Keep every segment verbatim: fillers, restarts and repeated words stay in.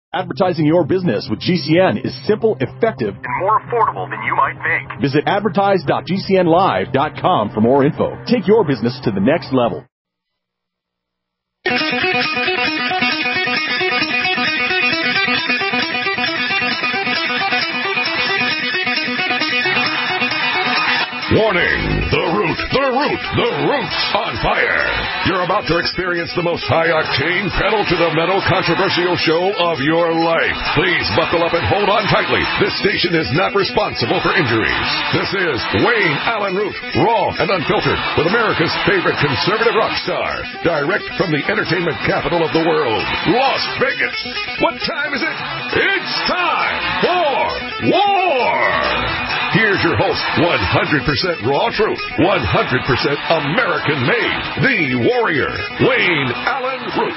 Advertising your business with G C N is simple, effective, and more affordable than you might think. Visit advertise dot g c n live dot com for more info. Take your business to the next level. Warning! The Root, the Root, the Root's on fire! You're about to experience the most high-octane, pedal-to-the-metal controversial show of your life. Please buckle up and hold on tightly. This station is not responsible for injuries. This is Wayne Allen Root, raw and unfiltered, with America's favorite conservative rock star. Direct from the entertainment capital of the world, Las Vegas. What time is it? It's time for war! Here's your host, one hundred percent raw truth, one hundred percent American-made, the warrior, Wayne Allen Root.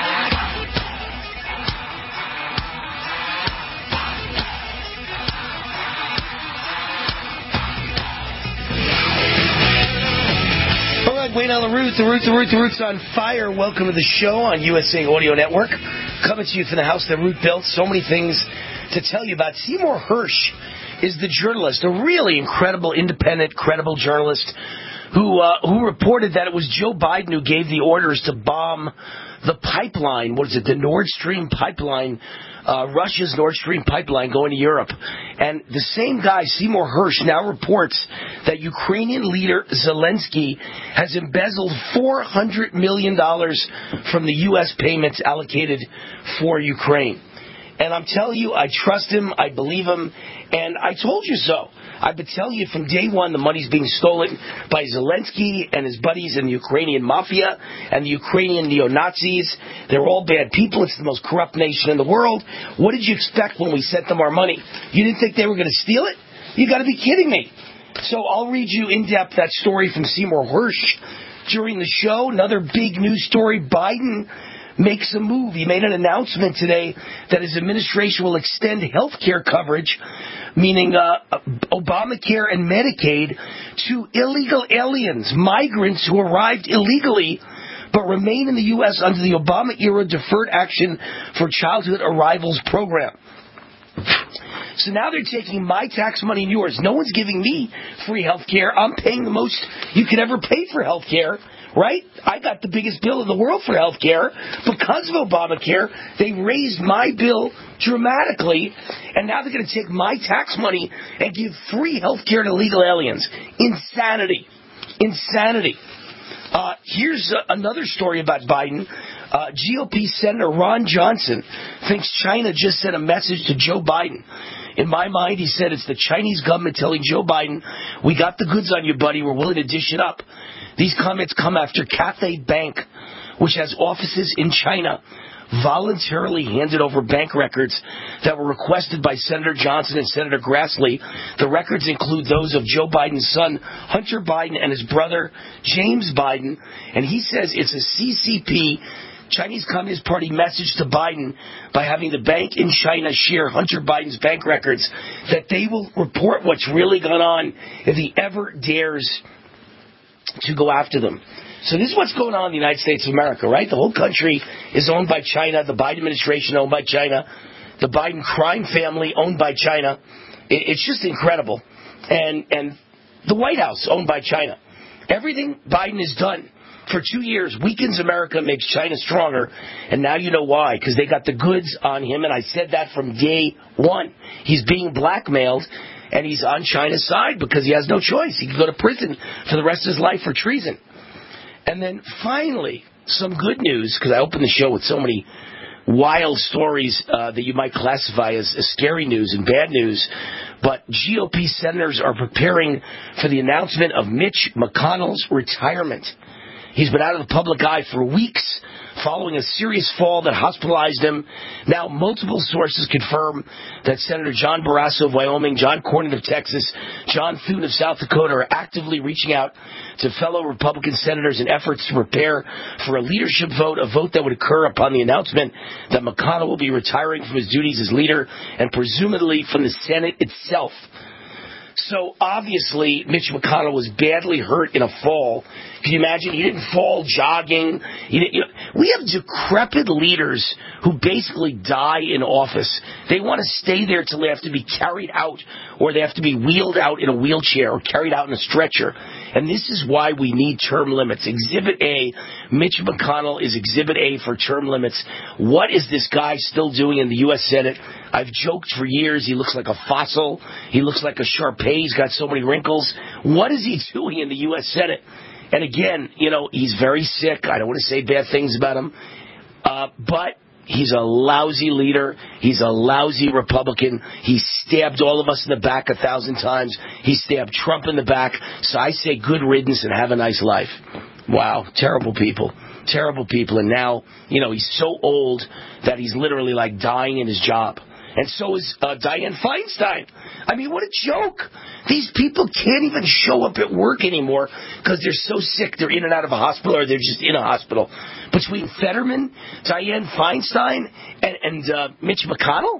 All right, Wayne Allen Root, the Root, the Root, the Root's on fire. Welcome to the show on U S A Audio Network. Coming to you from the house that Root built. So many things to tell you about. Seymour Hersh is the journalist, a really incredible, independent, credible journalist who uh, who reported that it was Joe Biden who gave the orders to bomb the pipeline. What is it? The Nord Stream pipeline, uh, Russia's Nord Stream pipeline going to Europe. And the same guy, Seymour Hersh, now reports that Ukrainian leader Zelensky has embezzled four hundred million dollars from the U S payments allocated for Ukraine. And I'm telling you, I trust him, I believe him, and I told you so. I've been telling you from day one the money's being stolen by Zelensky and his buddies in the Ukrainian mafia and the Ukrainian neo-Nazis. They're all bad people. It's the most corrupt nation in the world. What did you expect when we sent them our money? You didn't think they were going to steal it? You got to be kidding me. So I'll read you in depth that story from Seymour Hersh during the show. Another big news story, Biden makes a move. He made an announcement today that his administration will extend health care coverage, meaning uh, Obamacare and Medicaid, to illegal aliens, migrants who arrived illegally but remain in the U S under the Obama-era Deferred Action for Childhood Arrivals program. So now they're taking my tax money and yours. No one's giving me free health care. I'm paying the most you could ever pay for health care. Right? I got the biggest bill in the world for health care. Because of Obamacare, they raised my bill dramatically, and now they're going to take my tax money and give free health care to illegal aliens. Insanity. Insanity. Uh, here's uh, another story about Biden. Uh, G O P Senator Ron Johnson thinks China just sent a message to Joe Biden. In my mind, he said it's the Chinese government telling Joe Biden, we got the goods on you, buddy. We're willing to dish it up. These comments come after Cathay Bank, which has offices in China, voluntarily handed over bank records that were requested by Senator Johnson and Senator Grassley. The records include those of Joe Biden's son, Hunter Biden, and his brother, James Biden. And he says it's a C C P, Chinese Communist Party, message to Biden by having the bank in China share Hunter Biden's bank records that they will report what's really gone on if he ever dares to go after them. So this is what's going on in the United States of America, right? The whole country is owned by China. The Biden administration owned by China. The Biden crime family owned by China. It's just incredible. And and the White House owned by China. Everything Biden has done for two years weakens America, makes China stronger. And now you know why, because they got the goods on him. And I said that from day one. He's being blackmailed. And he's on China's side because he has no choice. He can go to prison for the rest of his life for treason. And then finally, some good news, because I opened the show with so many wild stories uh, that you might classify as, as scary news and bad news. But G O P senators are preparing for the announcement of Mitch McConnell's retirement. He's been out of the public eye for weeks following a serious fall that hospitalized him. Now, multiple sources confirm that Senator John Barrasso of Wyoming, John Cornyn of Texas, John Thune of South Dakota are actively reaching out to fellow Republican senators in efforts to prepare for a leadership vote, a vote that would occur upon the announcement that McConnell will be retiring from his duties as leader and presumably from the Senate itself. So obviously, Mitch McConnell was badly hurt in a fall. Can you imagine? He didn't fall jogging. He didn't, you know, We have decrepit leaders who basically die in office. They want to stay there till they have to be carried out, or they have to be wheeled out in a wheelchair or carried out in a stretcher. And this is why we need term limits. Exhibit A, Mitch McConnell is Exhibit A for term limits. What is this guy still doing in the U S Senate? I've joked for years, he looks like a fossil. He looks like a Shar-Pei. He's got so many wrinkles. What is he doing in the U S Senate? And again, you know, he's very sick. I don't want to say bad things about him. Uh, but he's a lousy leader. He's a lousy Republican. He stabbed all of us in the back a thousand times. He stabbed Trump in the back. So I say good riddance and have a nice life. Wow, terrible people. Terrible people. And now, you know, he's so old that he's literally like dying in his job. And so is uh, Dianne Feinstein. I mean, what a joke. These people can't even show up at work anymore because they're so sick they're in and out of a hospital, or they're just in a hospital. Between Fetterman, Dianne Feinstein, and, and uh, Mitch McConnell,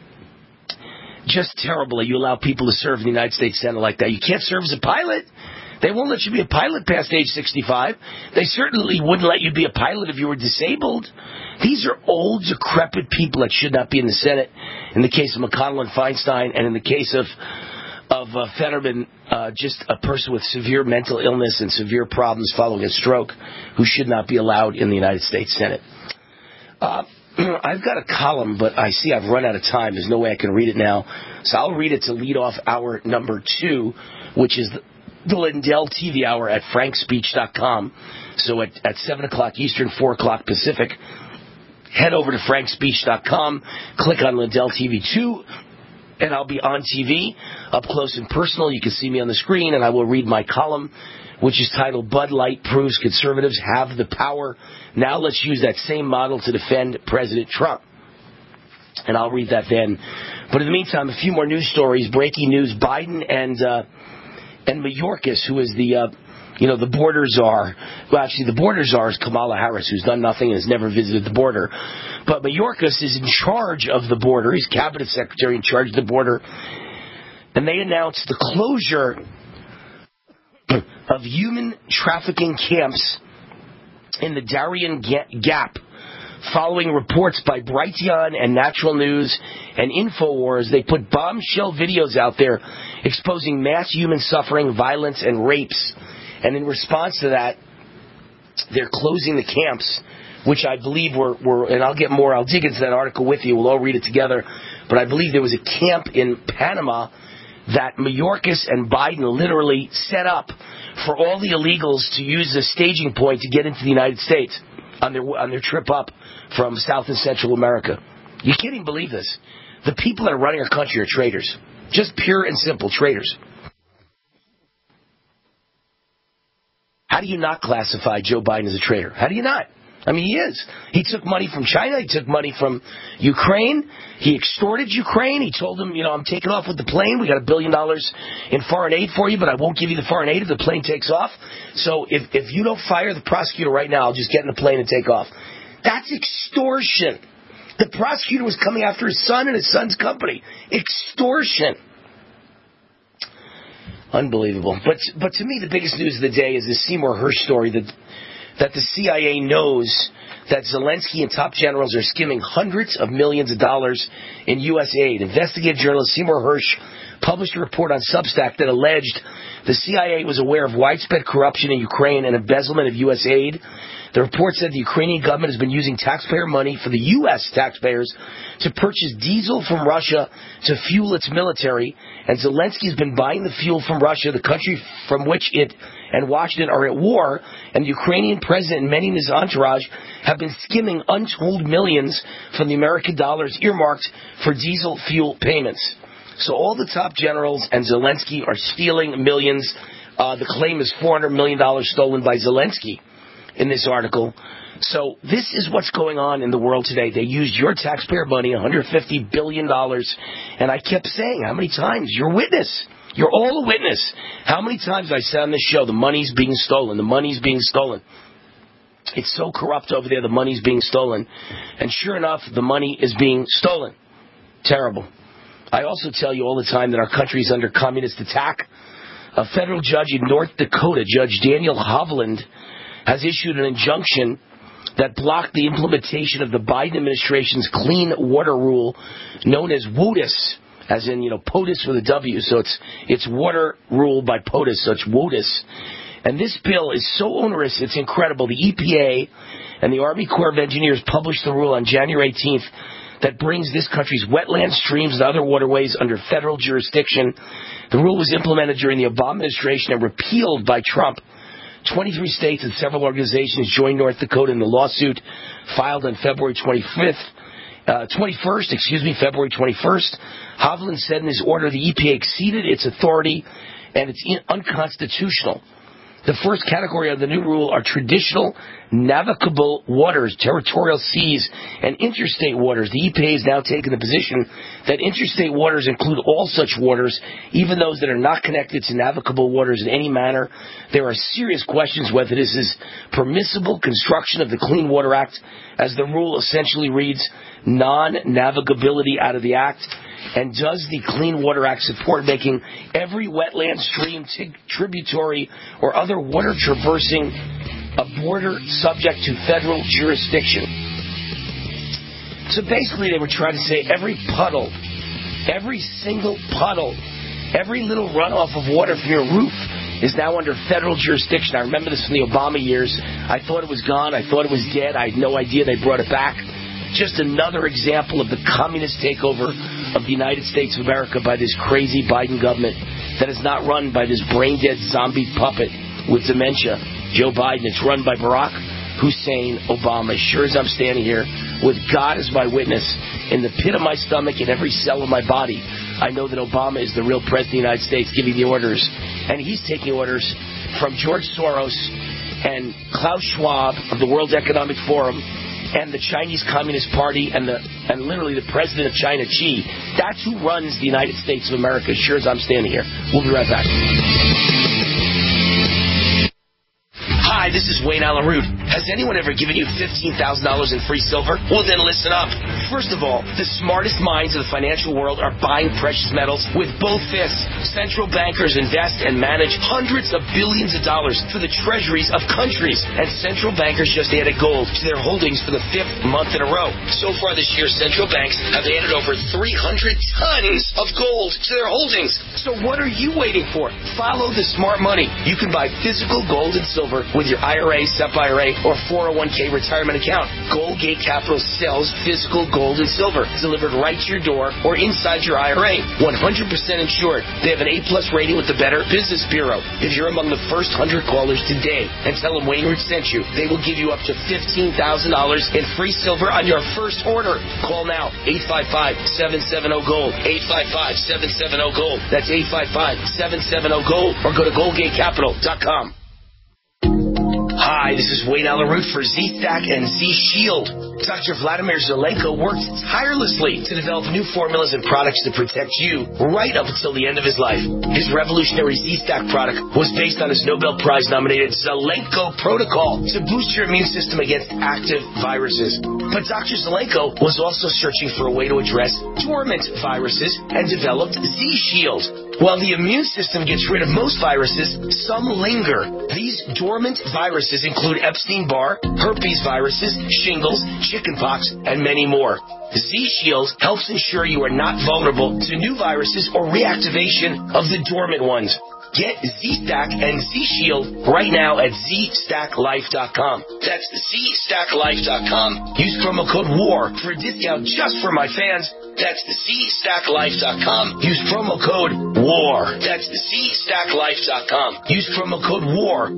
just terrible that you allow people to serve in the United States Senate like that. You can't serve as a pilot. They won't let you be a pilot past age sixty-five. They certainly wouldn't let you be a pilot if you were disabled. These are old, decrepit people that should not be in the Senate. In the case of McConnell and Feinstein, and in the case of of uh, Fetterman, uh, just a person with severe mental illness and severe problems following a stroke, who should not be allowed in the United States Senate. Uh, I've got a column, but I see I've run out of time. There's no way I can read it now. So I'll read it to lead off hour number two, which is the, the Lindell T V hour at frank speech dot com. So at, at seven o'clock Eastern, four o'clock Pacific, head over to frank speech dot com, click on Lindell T V two, and I'll be on T V, up close and personal. You can see me on the screen, and I will read my column, which is titled, Bud Light Proves Conservatives Have the Power. Now let's use that same model to defend President Trump. And I'll read that then. But in the meantime, a few more news stories. Breaking news, Biden and uh, and Mayorkas, who is the, uh, you know, the border czar. Well, actually, the border czar is Kamala Harris, who's done nothing and has never visited the border. But Mayorkas is in charge of the border. He's cabinet secretary in charge of the border. And they announced the closure of human trafficking camps in the Darien Gap, following reports by Brighteon and Natural News and InfoWars. They put bombshell videos out there exposing mass human suffering, violence, and rapes. And in response to that, they're closing the camps, which I believe were, were, and I'll get more, I'll dig into that article with you, we'll all read it together, but I believe there was a camp in Panama that Mayorkas and Biden literally set up for all the illegals to use as a staging point to get into the United States on their on their trip up from South and Central America. You can't even believe this. The people that are running our country are traitors. Just pure and simple traitors. How do you not classify Joe Biden as a traitor? How do you not? I mean, he is. He took money from China. He took money from Ukraine. He extorted Ukraine. He told them, you know, I'm taking off with the plane. We got a billion dollars in foreign aid for you, but I won't give you the foreign aid if the plane takes off. So if, if you don't fire the prosecutor right now, I'll just get in the plane and take off. That's extortion. The prosecutor was coming after his son and his son's company. Extortion. Unbelievable. But but to me, the biggest news of the day is the Seymour Hersh story that that the C I A knows that Zelensky and top generals are skimming hundreds of millions of dollars in U S aid. Investigative journalist Seymour Hersh published a report on Substack that alleged the C I A was aware of widespread corruption in Ukraine and embezzlement of U S aid. The report said the Ukrainian government has been using taxpayer money for the U S taxpayers to purchase diesel from Russia to fuel its military, and Zelensky has been buying the fuel from Russia, the country from which it and Washington are at war, and the Ukrainian president and many in his entourage have been skimming untold millions from the American dollars earmarked for diesel fuel payments. So all the top generals and Zelensky are stealing millions. Uh, the claim is four hundred million dollars stolen by Zelensky in this article. So this is what's going on in the world today. They used your taxpayer money, one hundred fifty billion dollars, and I kept saying, how many times? You're a witness. You're all a witness. How many times I said on this show, the money's being stolen, the money's being stolen. It's so corrupt over there, the money's being stolen. And sure enough, the money is being stolen. Terrible. I also tell you all the time that our country is under communist attack. A federal judge in North Dakota, Judge Daniel Hovland, has issued an injunction that blocked the implementation of the Biden administration's clean water rule known as WOTUS, as in, you know, POTUS with a W, so it's it's water rule by POTUS, so it's WOTUS. And this bill is so onerous, it's incredible. The E P A and the Army Corps of Engineers published the rule on January eighteenth that brings this country's wetlands, streams, and other waterways under federal jurisdiction. The rule was implemented during the Obama administration and repealed by Trump. twenty-three states and several organizations joined North Dakota in the lawsuit filed on February twenty-fifth. Uh, twenty-first, excuse me, February twenty-first. Hovland said in his order the E P A exceeded its authority and it's in- unconstitutional. The first category of the new rule are traditional navigable waters, territorial seas, and interstate waters. The E P A has now taken the position that interstate waters include all such waters, even those that are not connected to navigable waters in any manner. There are serious questions whether this is permissible construction of the Clean Water Act, as the rule essentially reads non-navigability out of the Act. And does the Clean Water Act support making every wetland, stream, t- tributary, or other water traversing a border subject to federal jurisdiction? So basically they were trying to say every puddle, every single puddle, every little runoff of water from your roof is now under federal jurisdiction. I remember this from the Obama years. I thought it was gone. I thought it was dead. I had no idea they brought it back. Just another example of the communist takeover of the United States of America by this crazy Biden government that is not run by this brain-dead zombie puppet with dementia, Joe Biden. It's run by Barack Hussein Obama. As sure as I'm standing here, with God as my witness, in the pit of my stomach and every cell of my body, I know that Obama is the real president of the United States giving the orders. And he's taking orders from George Soros and Klaus Schwab of the World Economic Forum and the Chinese Communist Party and the and literally the president of China, Xi. That's who runs the United States of America, as sure as I'm standing here. We'll be right back. Hi, this is Wayne Allen Root. Has anyone ever given you fifteen thousand dollars in free silver? Well, then listen up. First of all, the smartest minds of the financial world are buying precious metals with both fists. Central bankers invest and manage hundreds of billions of dollars for the treasuries of countries. And central bankers just added gold to their holdings for the fifth month in a row. So far this year, central banks have added over three hundred tons of gold to their holdings. So what are you waiting for? Follow the smart money. You can buy physical gold and silver with your I R A, S E P I R A, or four oh one k retirement account. Goldgate Capital sells physical gold and silver delivered right to your door or inside your I R A. one hundred percent insured. They have an A-plus rating with the Better Business Bureau. If you're among the first one hundred callers today and tell them Wayne Root sent you, they will give you up to fifteen thousand dollars in free silver on your first order. Call now, eight five five, seven seven zero, GOLD, eight five five, seven seven zero, GOLD. That's eight five five, seven seven zero, GOLD, or go to goldgate capital dot com. Hi, this is Wayne Allen Root for Z-Stack and Z-Shield. Doctor Vladimir Zelenko worked tirelessly to develop new formulas and products to protect you right up until the end of his life. His revolutionary Z-Stack product was based on his Nobel Prize-nominated Zelenko protocol to boost your immune system against active viruses. But Doctor Zelenko was also searching for a way to address dormant viruses and developed Z-Shield. While the immune system gets rid of most viruses, some linger. These dormant viruses include Epstein-Barr, herpes viruses, shingles, chickenpox, and many more. Z-Shield helps ensure you are not vulnerable to new viruses or reactivation of the dormant ones. Get Z-Stack and Z-Shield right now at Z Stack Life dot com. That's Z Stack Life dot com. Use promo code WAR for a discount just for my fans. That's Z Stack Life dot com. Use promo code WAR. That's Z Stack Life dot com. Use promo code WAR.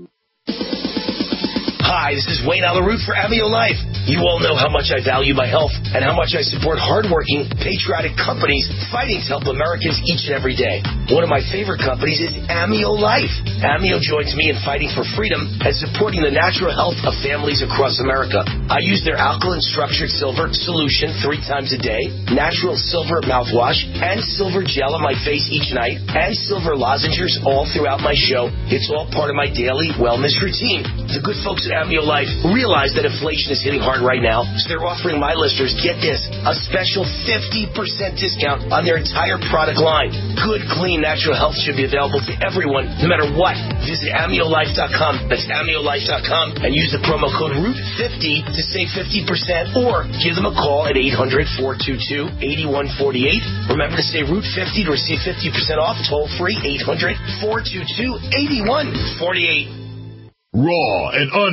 Hi, this is Wayne Allen Root for Amio Life. You all know how much I value my health and how much I support hardworking, patriotic companies fighting to help Americans each and every day. One of my favorite companies is Amio Life. Amio joins me in fighting for freedom and supporting the natural health of families across America. I use their alkaline structured silver solution three times a day, natural silver mouthwash, and silver gel on my face each night, and silver lozenges all throughout my show. It's all part of my daily wellness routine. The good folks at Amio Life realize that inflation is hitting hard right now, so they're offering my listeners, get this, a special fifty percent discount on their entire product line. Good, clean, clean, natural health should be available to everyone, no matter what. Visit amio life dot com. That's amio life dot com and use the promo code root fifty to save fifty percent or give them a call at eight hundred, four two two, eight one four eight. Remember to say root fifty to receive fifty percent off. Toll free, eight hundred, four two two, eight one four eight. Raw and un...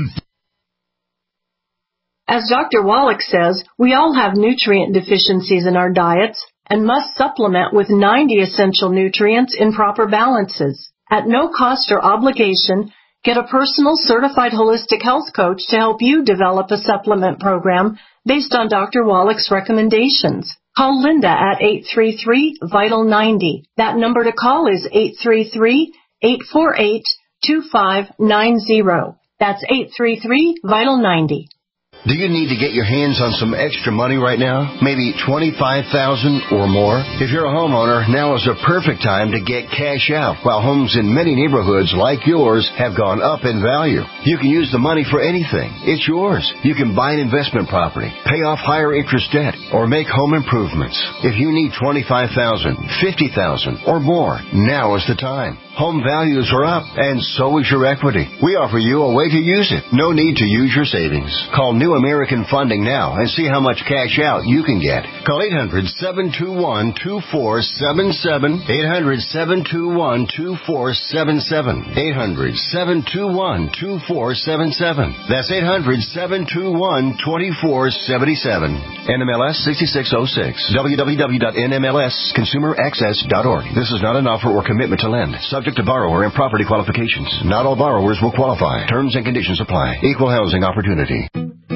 As Doctor Wallach says, we all have nutrient deficiencies in our diets and must supplement with ninety essential nutrients in proper balances. At no cost or obligation, get a personal certified holistic health coach to help you develop a supplement program based on Doctor Wallach's recommendations. Call Linda at eight three three, vital ninety. That number to call is eight three three, eight four eight, two five nine zero. That's eight three three, vital ninety. Do you need to get your hands on some extra money right now? Maybe twenty-five thousand dollars or more? If you're a homeowner, now is a perfect time to get cash out while homes in many neighborhoods like yours have gone up in value. You can use the money for anything. It's yours. You can buy an investment property, pay off higher interest debt, or make home improvements. If you need twenty-five thousand dollars, fifty thousand dollars or more, now is the time. Home values are up, and so is your equity. We offer you a way to use it. No need to use your savings. Call New American Funding now and see how much cash out you can get. Call eight hundred, seven two one, two four seven seven, eight hundred, seven two one, two four seven seven, eight hundred, seven two one, two four seven seven. That's eight hundred, seven two one, two four seven seven. N M L S sixty-six oh six. w w w dot n m l s consumer access dot org. This is not an offer or commitment to lend. Subject to borrower and property qualifications. Not all borrowers will qualify. Terms and conditions apply. Equal housing opportunity.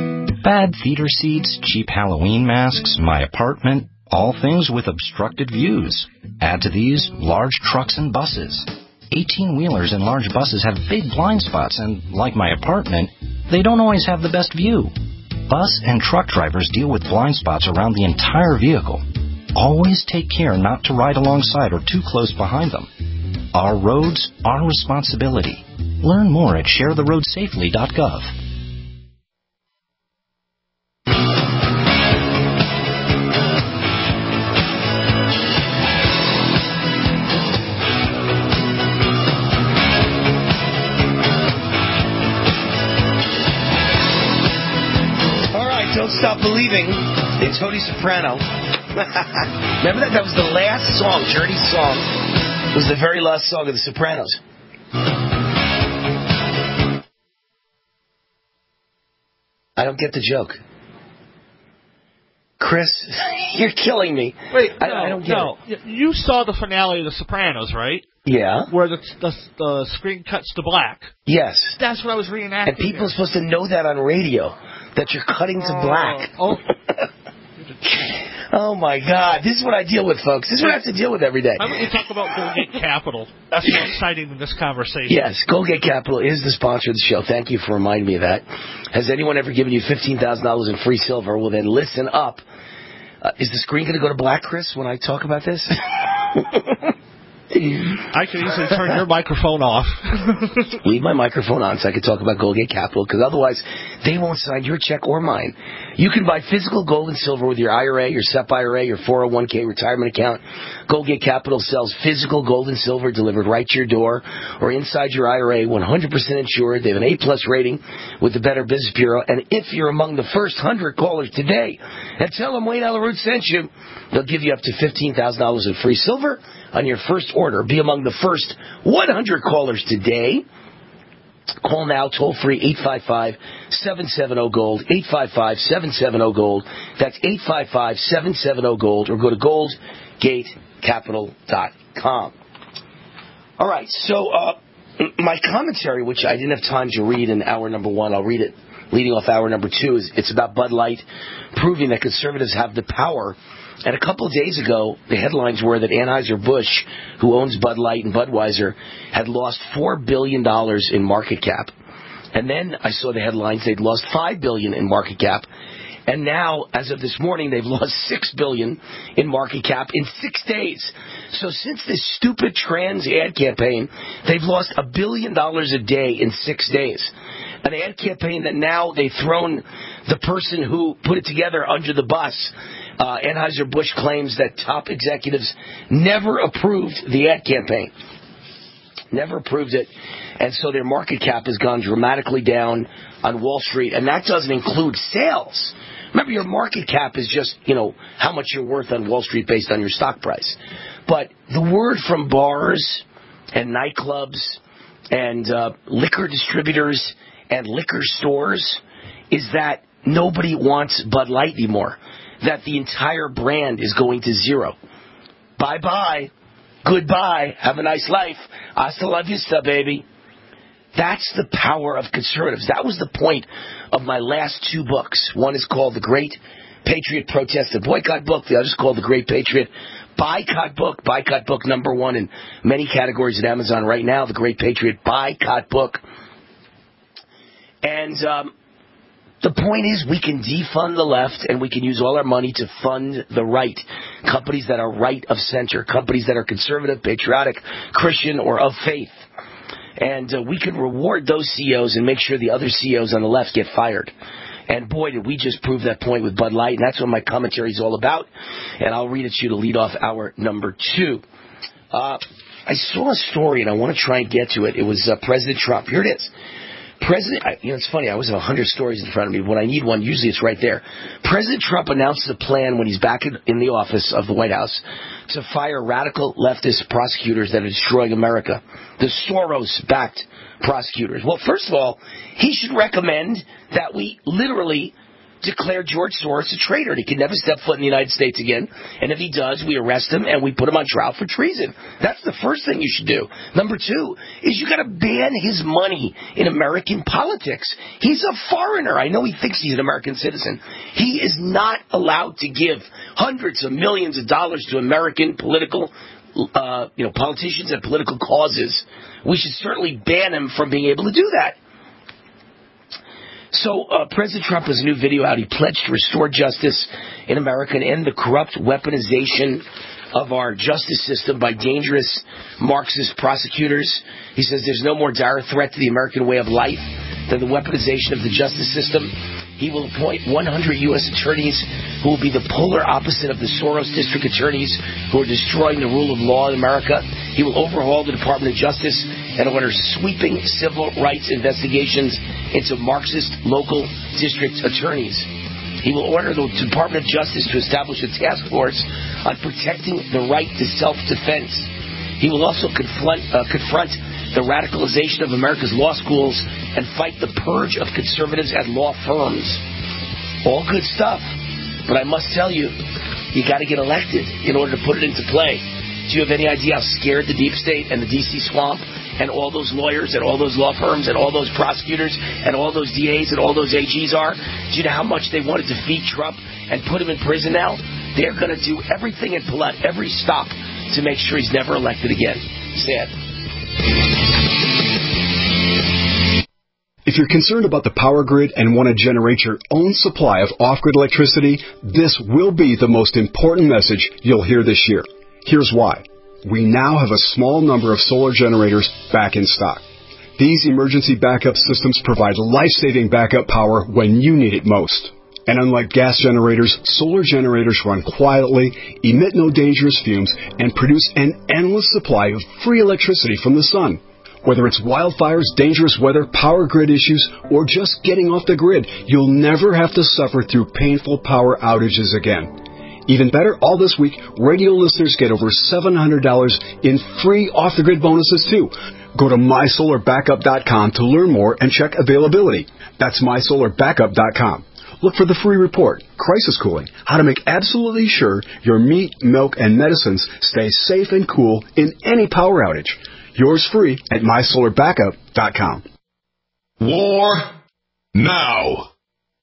Bad theater seats, cheap Halloween masks, my apartment, all things with obstructed views. Add to these, large trucks and buses. eighteen-wheelers and large buses have big blind spots, and like my apartment, they don't always have the best view. Bus and truck drivers deal with blind spots around the entire vehicle. Always take care not to ride alongside or too close behind them. Our roads, our responsibility. Learn more at share the road safely dot gov. All right, Don't Stop Believing. It's Tony Soprano. Remember that? That was the last song, Journey's song. It was the very last song of The Sopranos. I don't get the joke. Chris, you're killing me. Wait, I, no, I don't get no. it. You saw the finale of The Sopranos, right? Yeah. Where the, the the screen cuts to black. Yes. That's what I was reenacting. And people here. are supposed to know that on radio, that you're cutting to uh, black. Oh. Oh, my God. This is what I deal with, folks. This is what I have to deal with every day. How about you talk about Goldgate Capital? That's more exciting than this conversation. Yes, Goldgate Capital is the sponsor of the show. Thank you for reminding me of that. Has anyone ever given you fifteen thousand dollars in free silver? Well, then listen up. Uh, is the screen going to go to black, Chris, when I talk about this? I could easily turn your microphone off. Leave my microphone on so I can talk about Goldgate Capital, because otherwise they won't sign your check or mine. You can buy physical gold and silver with your I R A, your S E P I R A, your four oh one k retirement account. Goldgate Capital sells physical gold and silver delivered right to your door or inside your I R A, one hundred percent insured. They have an A-plus rating with the Better Business Bureau. And if you're among the first one hundred callers today and tell them Wayne Allyn Root sent you, they'll give you up to fifteen thousand dollars in free silver on your first order. Be among the first one hundred callers today. Call now, toll free, eight five five, seven seven zero, GOLD, eight five five, seven seven zero, GOLD. That's eight five five, seven seven zero, GOLD, or go to gold gate capital dot com. All right, so uh, my commentary, which I didn't have time to read in hour number one, I'll read it leading off hour number two, is it's about Bud Light proving that conservatives have the power. And a couple of days ago, the headlines were that Anheuser-Busch, who owns Bud Light and Budweiser, had lost four billion dollars in market cap. And then I saw the headlines, they'd lost five billion dollars in market cap. And now, as of this morning, they've lost six billion dollars in market cap in six days. So since this stupid trans ad campaign, they've lost a billion dollars a day in six days. An ad campaign that now they've thrown the person who put it together under the bus Uh, Anheuser-Busch claims that top executives never approved the ad campaign. Never approved it. And so their market cap has gone dramatically down on Wall Street. And that doesn't include sales. Remember, your market cap is just, you know, how much you're worth on Wall Street based on your stock price. But the word from bars and nightclubs and uh, liquor distributors and liquor stores is that nobody wants Bud Light anymore. That the entire brand is going to zero. Bye-bye. Goodbye. Have a nice life. Hasta la vista, baby. That's the power of conservatives. That was the point of my last two books. One is called The Great Patriot Protest and Boycott Book. The other is called The Great Patriot Boycott Book. Boycott Book number one in many categories at Amazon right now. The Great Patriot Boycott Book. And um, the point is we can defund the left and we can use all our money to fund the right. Companies that are right of center. Companies that are conservative, patriotic, Christian, or of faith. And uh, we can reward those C E Os and make sure the other C E Os on the left get fired. And boy, did we just prove that point with Bud Light. And that's what my commentary is all about. And I'll read it to you to lead off hour number two. Uh, I saw a story, and I want to try and get to it. It was uh, President Trump. Here it is. President, you know, it's funny. I always have a hundred stories in front of me. When I need one, usually it's right there. President Trump announced a plan when he's back in, in the office of the White House to fire radical leftist prosecutors that are destroying America. The Soros-backed prosecutors. Well, first of all, he should recommend that we literally declare George Soros a traitor. He can never step foot in the United States again. And if he does, we arrest him and we put him on trial for treason. That's the first thing you should do. Number two is you got to ban his money in American politics. He's a foreigner. I know he thinks he's an American citizen. He is not allowed to give hundreds of millions of dollars to American political uh, you know, politicians and political causes. We should certainly ban him from being able to do that. So uh, President Trump has a new video out. He pledged to restore justice in America and end the corrupt weaponization of our justice system by dangerous Marxist prosecutors. He says there's no more dire threat to the American way of life than the weaponization of the justice system. He will appoint one hundred U S attorneys who will be the polar opposite of the Soros district attorneys who are destroying the rule of law in America. He will overhaul the Department of Justice and order sweeping civil rights investigations into Marxist local district attorneys. He will order the Department of Justice to establish a task force on protecting the right to self-defense. He will also confront, uh, confront the radicalization of America's law schools and fight the purge of conservatives at law firms. All good stuff. But I must tell you, you got to get elected in order to put it into play. Do you have any idea how scared the deep state and the D C swamp and all those lawyers and all those law firms and all those prosecutors and all those D As and all those A Gs are? Do you know how much they want to defeat Trump and put him in prison now? They're going to do everything and pull out every stop to make sure he's never elected again. Sad. If you're concerned about the power grid and want to generate your own supply of off-grid electricity, this will be the most important message you'll hear this year. Here's why. We now have a small number of solar generators back in stock. These emergency backup systems provide life-saving backup power when you need it most. And unlike gas generators, solar generators run quietly, emit no dangerous fumes, and produce an endless supply of free electricity from the sun. Whether it's wildfires, dangerous weather, power grid issues, or just getting off the grid, you'll never have to suffer through painful power outages again. Even better, all this week, radio listeners get over seven hundred dollars in free off-the-grid bonuses, too. Go to my solar backup dot com to learn more and check availability. That's my solar backup dot com. Look for the free report, Crisis Cooling, how to make absolutely sure your meat, milk, and medicines stay safe and cool in any power outage. Yours free at my solar backup dot com. War now.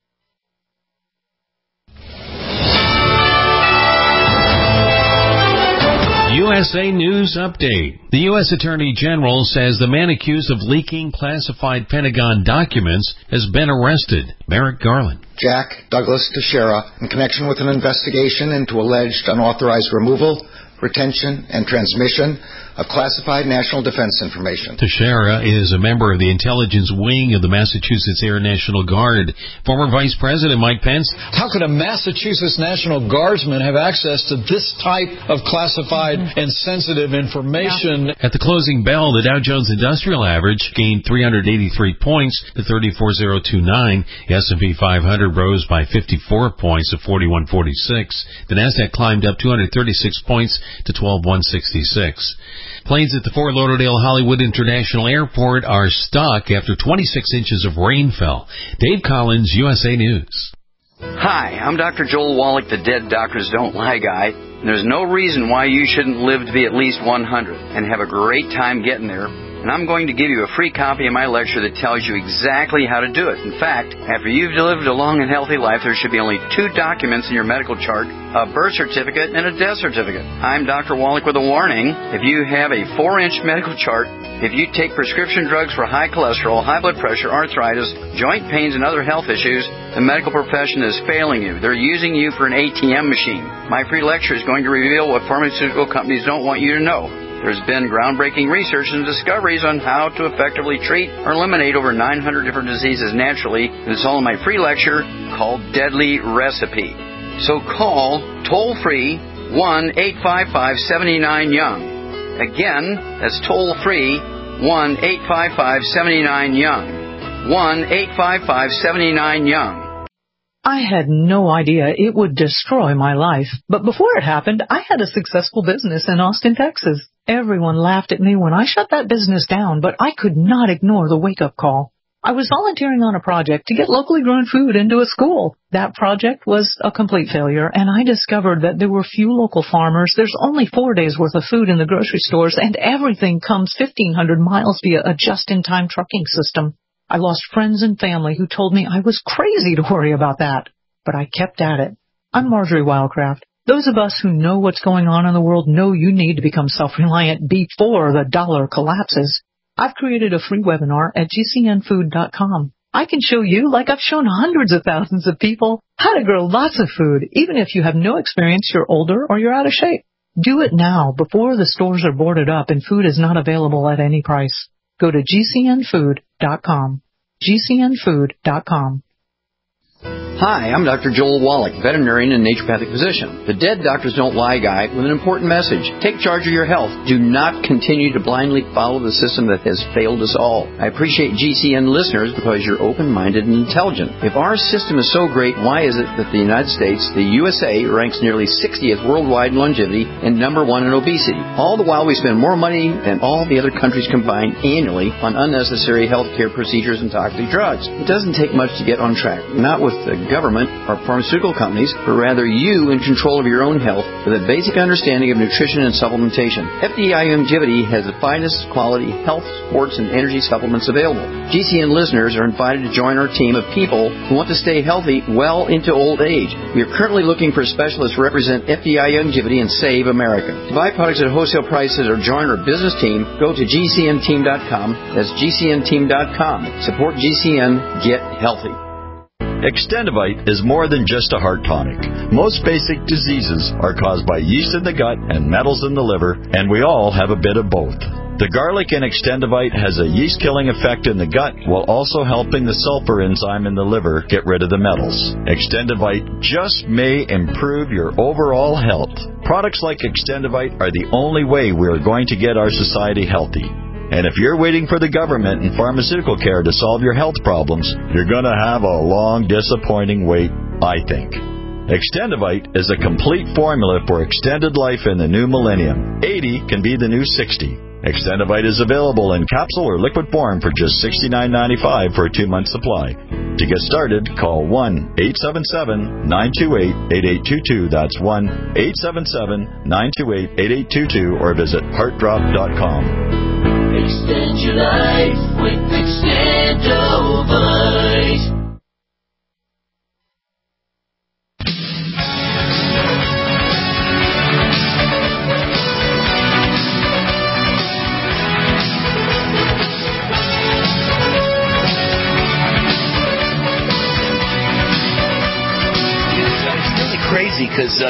U S A News Update. The U S Attorney General says the man accused of leaking classified Pentagon documents has been arrested. Merrick Garland. Jack Douglas Teixeira in connection with an investigation into alleged unauthorized removal, retention, and transmission of classified national defense information. Teixeira is a member of the intelligence wing of the Massachusetts Air National Guard. Former Vice President Mike Pence. How could a Massachusetts National Guardsman have access to this type of classified mm-hmm. and sensitive information? At the closing bell, the Dow Jones Industrial Average gained three hundred eighty-three points to thirty-four thousand twenty-nine. The S and P five hundred rose by fifty-four points to forty-one forty-six. The Nasdaq climbed up two hundred thirty-six points to twelve thousand one hundred sixty-six. Planes at the Fort Lauderdale Hollywood International Airport are stuck after twenty-six inches of rain fell. Dave Collins, U S A News. Hi, I'm Doctor Joel Wallach, the Dead Doctors Don't Lie guy. There's no reason why you shouldn't live to be at least one hundred and have a great time getting there. And I'm going to give you a free copy of my lecture that tells you exactly how to do it. In fact, after you've lived a long and healthy life, there should be only two documents in your medical chart, a birth certificate and a death certificate. I'm Doctor Wallach with a warning. If you have a four-inch medical chart, if you take prescription drugs for high cholesterol, high blood pressure, arthritis, joint pains, and other health issues, the medical profession is failing you. They're using you for an A T M machine. My free lecture is going to reveal what pharmaceutical companies don't want you to know. There's been groundbreaking research and discoveries on how to effectively treat or eliminate over nine hundred different diseases naturally, and it's all in my free lecture called Deadly Recipe. So call toll-free one eight five five, seven nine, young. Again, that's toll-free one eight five five, seven nine, young. one eight five five, seven nine, young. I had no idea it would destroy my life, but before it happened, I had a successful business in Austin, Texas. Everyone laughed at me when I shut that business down, but I could not ignore the wake-up call. I was volunteering on a project to get locally grown food into a school. That project was a complete failure, and I discovered that there were few local farmers. There's only four days' worth of food in the grocery stores, and everything comes fifteen hundred miles via a just-in-time trucking system. I lost friends and family who told me I was crazy to worry about that, but I kept at it. I'm Marjorie Wildcraft. Those of us who know what's going on in the world know you need to become self-reliant before the dollar collapses. I've created a free webinar at G C N food dot com. I can show you, like I've shown hundreds of thousands of people, how to grow lots of food, even if you have no experience, you're older, or you're out of shape. Do it now, before the stores are boarded up and food is not available at any price. Go to G C N food dot com. G C N food dot com. Hi, I'm Doctor Joel Wallach, veterinarian and naturopathic physician, the Dead Doctors Don't Lie guy with an important message. Take charge of your health. Do not continue to blindly follow the system that has failed us all. I appreciate G C N listeners because you're open-minded and intelligent. If our system is so great, why is it that the United States, the U S A, ranks nearly sixtieth worldwide in longevity and number one in obesity? All the while we spend more money than all the other countries combined annually on unnecessary health care procedures and toxic drugs. It doesn't take much to get on track. Not with the government or pharmaceutical companies, but rather you in control of your own health with a basic understanding of nutrition and supplementation. F D I Longevity has the finest quality health, sports, and energy supplements available. G C N listeners are invited to join our team of people who want to stay healthy well into old age. We are currently looking for specialists to represent F D I Longevity and Save America. To buy products at wholesale prices or join our business team, go to G C N team dot com. That's G C N team dot com. Support G C N. Get healthy. Extendivite is more than just a heart tonic. Most basic diseases are caused by yeast in the gut and metals in the liver, and we all have a bit of both. The garlic in Extendivite has a yeast-killing effect in the gut while also helping the sulfur enzyme in the liver get rid of the metals. Extendivite just may improve your overall health. Products like Extendivite are the only way we are going to get our society healthy. And if you're waiting for the government and pharmaceutical care to solve your health problems, you're going to have a long, disappointing wait, I think. Extendivite is a complete formula for extended life in the new millennium. eighty can be the new sixty. Extendivite is available in capsule or liquid form for just sixty-nine ninety-five for a two-month supply. To get started, call one eight seven seven, nine two eight, eight eight two two. That's one eight seven seven, nine two eight, eight eight two two or visit heart drop dot com. Extend your life with Extendivite.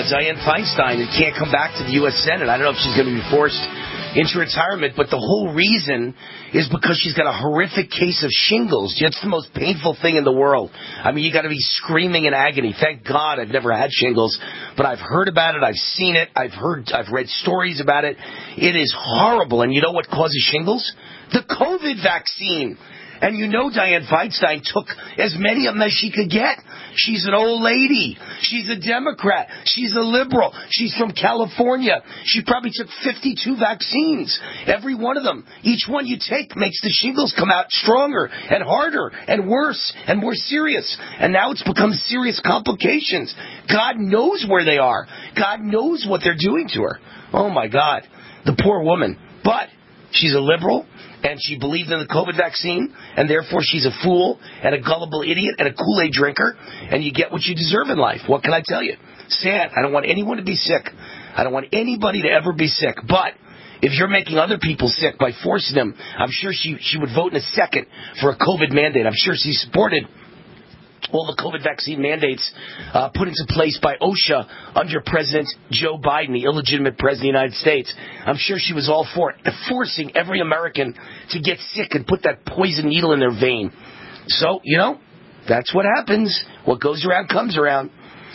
Dianne Feinstein and can't come back to the U S Senate. I don't know if she's going to be forced into retirement, but the whole reason is because she's got a horrific case of shingles. It's the most painful thing in the world. I mean, you got to be screaming in agony. Thank God I've never had shingles, but I've heard about it. I've seen it. I've heard, I've read stories about it. It is horrible. And you know what causes shingles? The COVID vaccine. And you know Dianne Feinstein took as many of them as she could get. She's an old lady. She's a Democrat. She's a liberal. She's from California. She probably took fifty-two vaccines. Every one of them. Each one you take makes the shingles come out stronger and harder and worse and more serious. And now it's become serious complications. God knows where they are. God knows what they're doing to her. Oh, my God. The poor woman. But she's a liberal. And she believed in the COVID vaccine, and therefore she's a fool and a gullible idiot and a Kool-Aid drinker, and you get what you deserve in life. What can I tell you? Sad. I don't want anyone to be sick. I don't want anybody to ever be sick. But if you're making other people sick by forcing them, I'm sure she, she would vote in a second for a COVID mandate. I'm sure she supported all the COVID vaccine mandates uh, put into place by OSHA under President Joe Biden, the illegitimate president of the United States. I'm sure she was all for it, forcing every American to get sick and put that poison needle in their vein. So, you know, that's what happens. What goes around comes around.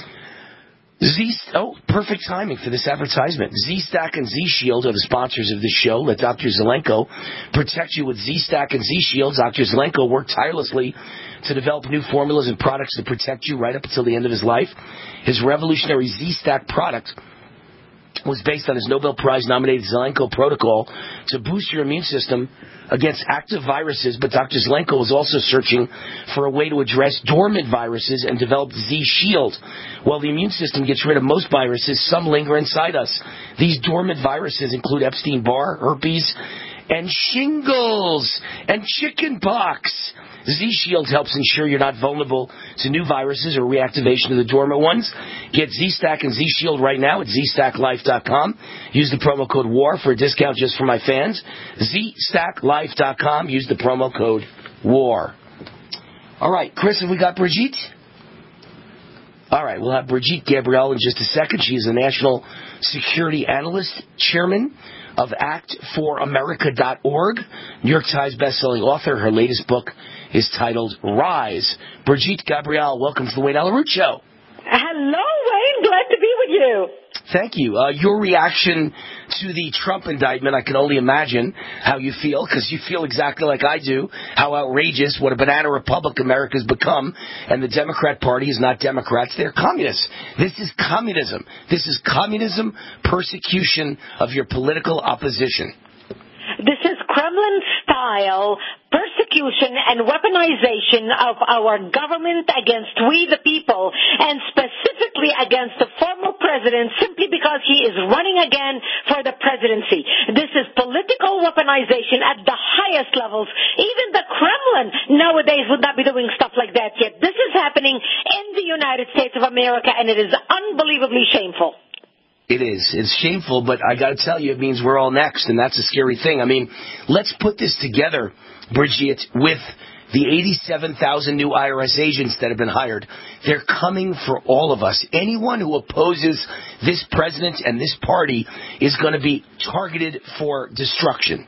Z, oh, perfect timing for this advertisement. Z-Stack and Z-Shield are the sponsors of this show. Let Doctor Zelenko protect you with Z-Stack and Z-Shield. Doctor Zelenko worked tirelessly to develop new formulas and products to protect you right up until the end of his life. His revolutionary Z-Stack product was based on his Nobel Prize-nominated Zelenko protocol to boost your immune system against active viruses, but Doctor Zelenko was also searching for a way to address dormant viruses and developed Z-Shield. While the immune system gets rid of most viruses, some linger inside us. These dormant viruses include Epstein-Barr, herpes, and shingles, and chickenpox. Z-Shield helps ensure you're not vulnerable to new viruses or reactivation of the dormant ones. Get Z-Stack and Z-Shield right now at Z Stack Life dot com. Use the promo code WAR for a discount just for my fans. Z Stack Life dot com. Use the promo code WAR. All right, Chris, have we got Brigitte? All right, we'll have Brigitte Gabriel in just a second. She is a national security analyst, chairman of act for america dot org, New York Times bestselling author. Her latest book is titled Rise. Brigitte Gabriel, welcome to the Wayne Allyn Root Show. Hello, Wayne. Glad to be with you. Thank you. Uh, your reaction to the Trump indictment, I can only imagine how you feel, because you feel exactly like I do, how outrageous, what a banana republic America's become, and the Democrat Party is not Democrats, they're communists. This is communism. This is communism, persecution of your political opposition. This is Kremlin-style persecution and weaponization of our government against we the people, and specifically against the former president simply because he is running again for the presidency. This is political weaponization at the highest levels. Even the Kremlin nowadays would not be doing stuff like that yet. This is happening in the United States of America, and it is unbelievably shameful. It is. It's shameful, but I got to tell you, it means we're all next, and that's a scary thing. I mean, let's put this together, Brigitte, with the eighty-seven thousand new I R S agents that have been hired. They're coming for all of us. Anyone who opposes this president and this party is going to be targeted for destruction.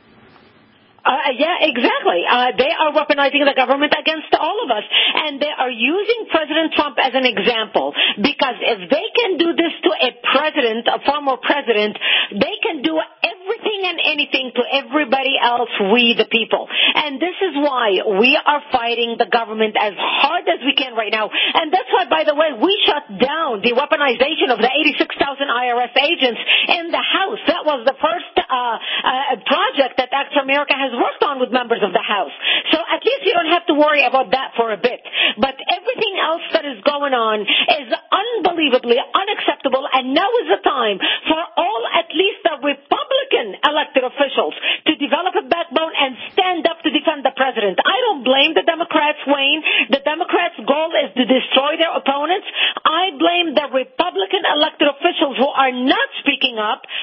Uh, yeah, exactly. Uh, they are weaponizing the government against all of us. And they are using President Trump as an example. Because if they can do this to a president, a former president, they can do everything and anything to everybody else, we the people. And this is why we are fighting the government as hard as we can right now. And that's why, by the way, we shut down the weaponization of the eighty-six thousand I R S agents in the House. That was the first uh, uh, project that Act for America has worked on with members of the House. So at least you don't have to worry about that for a bit. But everything else that is going on is unbelievably unacceptable, and now is the time for all, at least the Republican elected officials, to develop a backbone and stand up to defend the president. I don't blame the Democrats, Wayne. The Democrats' goal is to destroy their opponents. I blame the Republican elected officials who are not speaking up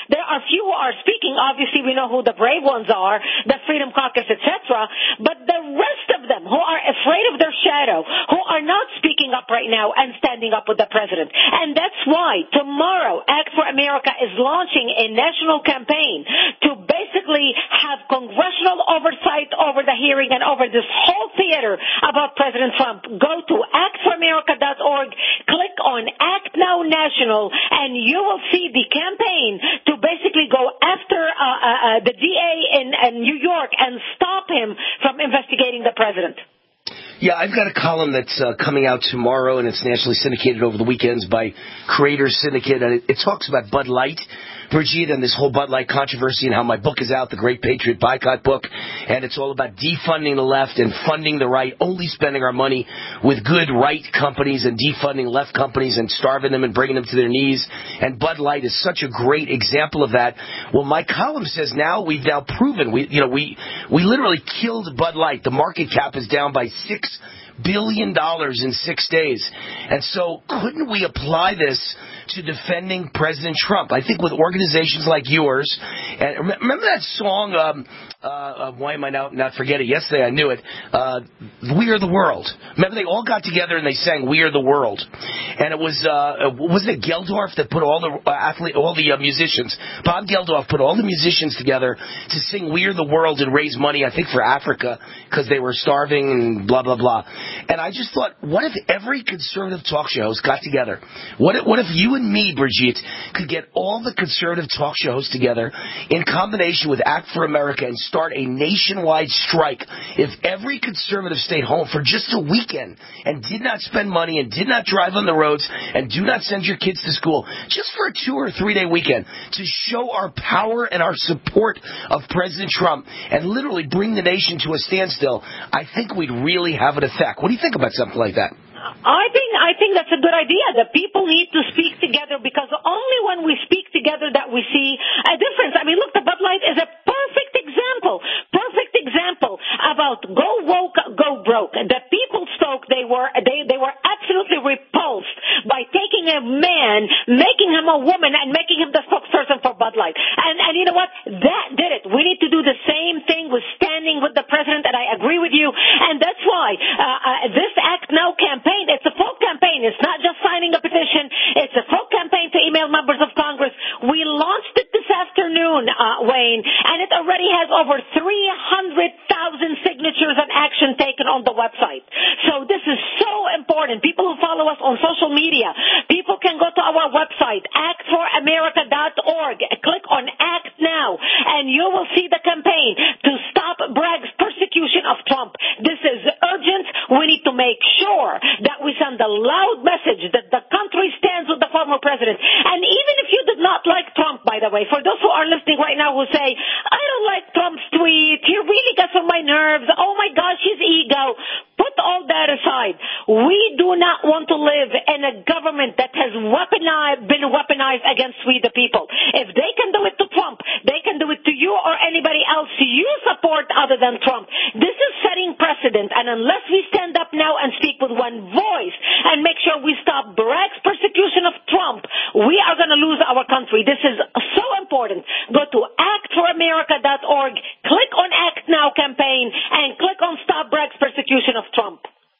There are few who are speaking. Obviously, we know who the brave ones are, the Freedom Caucus, et cetera. But the rest of them who are afraid of their shadow, who are not speaking up right now and standing up with the president. And that's why tomorrow Act for America is launching a national campaign to basically have congressional oversight over the hearing and over this whole theater about President Trump. Go to act for america dot org, click on Act Now National, and you will see the campaign to basically go after uh, uh, the D A in, in New York and stop him from investigating the president. Yeah, I've got a column that's uh, coming out tomorrow, and it's nationally syndicated over the weekends by Creators Syndicate, and it, it talks about Bud Light, Brigitte, and this whole Bud Light controversy, and how my book is out, The Great Patriot Boycott book, and it's all about defunding the left and funding the right, only spending our money with good right companies and defunding left companies and starving them and bringing them to their knees. And Bud Light is such a great example of that. Well, my column says now we've now proven, we, you know, we, we literally killed Bud Light. The market cap is down by six billion dollars in six days. And so couldn't we apply this to defending President Trump? I think with organizations like yours, and remember that song, um, uh, uh, why am I now not forgetting? Yesterday I knew it, uh, We Are the World. Remember they all got together and they sang We Are the World. And it was, uh, wasn't it Geldorf that put all the uh, athlete, all the uh, musicians, Bob Geldorf put all the musicians together to sing We Are the World and raise money, I think, for Africa, because they were starving and blah, blah, blah. And I just thought, what if every conservative talk show host got together? What if, what if you and me, Brigitte, could get all the conservative talk show hosts together in combination with Act for America and start a nationwide strike? If every conservative stayed home for just a weekend and did not spend money and did not drive on the roads and do not send your kids to school, just for a two or three day weekend, to show our power and our support of President Trump and literally bring the nation to a standstill, I think we'd really have an effect. What do you think about something like that? I think I think that's a good idea. The people need to speak together, because only when we speak together that we see a difference. I mean, look, the Bud Light is a perfect example, perfect example about go woke, go broke. The people spoke. They were they they were absolutely repulsed by taking a man, making him a woman, and making him the spokesperson for Bud Light. And and you know what? That did it. We need to do the same thing with standing with the president. And I agree with you. And that's why uh, uh, this Act Now campaign. It's a full campaign. It's not just signing a petition. It's a full campaign to email members of Congress. We launched it this afternoon, uh, Wayne, and it already has over three hundred thousand signatures and action taken on the website. So this is so important. People who follow us on social media, people can go to our website, act for america dot org. Click on Act Now, and you will see the campaign to stop Bragg's persecution of Trump. This is urgent. We need to make sure that we send a loud message that the country stands with the former president. And even if you did not like Trump, by the way, for those who are listening right now who say, I don't like Trump's tweet, he really gets on my nerves, oh my gosh, his ego, put all that aside. We do not want to live in a government that has weaponized, been weaponized against we the people. If they can do it to Trump, they can do it to you or anybody else you support other than Trump. This is setting precedent, and unless we stand up now and speak with one voice and make sure we stop Bragg's persecution of Trump, we are going to lose our country. This is so important. Go to act for america dot org, click on Act Now campaign, and click on Stop Bragg's persecution of Trump.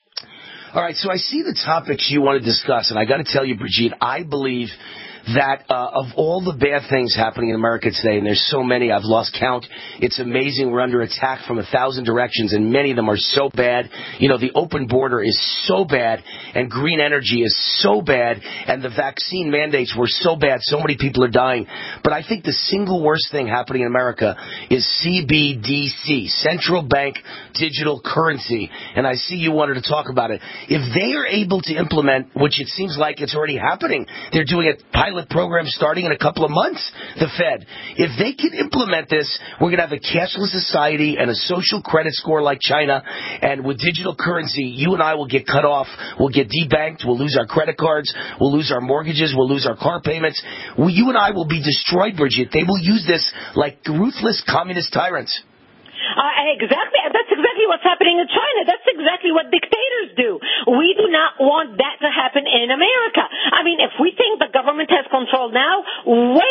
All right, so I see the topics you want to discuss, and I got to tell you, Brigitte, I believe that uh, of all the bad things happening in America today, and there's so many, I've lost count, it's amazing. We're under attack from a thousand directions, and many of them are so bad. You know, the open border is so bad, and green energy is so bad, and the vaccine mandates were so bad, so many people are dying. But I think the single worst thing happening in America is C B D C, Central Bank Digital Currency, and I see you wanted to talk about it. If they are able to implement, which it seems like it's already happening, they're doing it pilot program starting in a couple of months, the Fed. If they can implement this, we're going to have a cashless society and a social credit score like China, and with digital currency, you and I will get cut off, we'll get debanked, we'll lose our credit cards, we'll lose our mortgages, we'll lose our car payments. We, you and I will be destroyed, Brigitte. They will use this like ruthless communist tyrants. Uh, exactly. That's exactly what's happening in China. That's exactly what dictators do. We do not want that to happen in America. I mean, if we think the government has control now, wait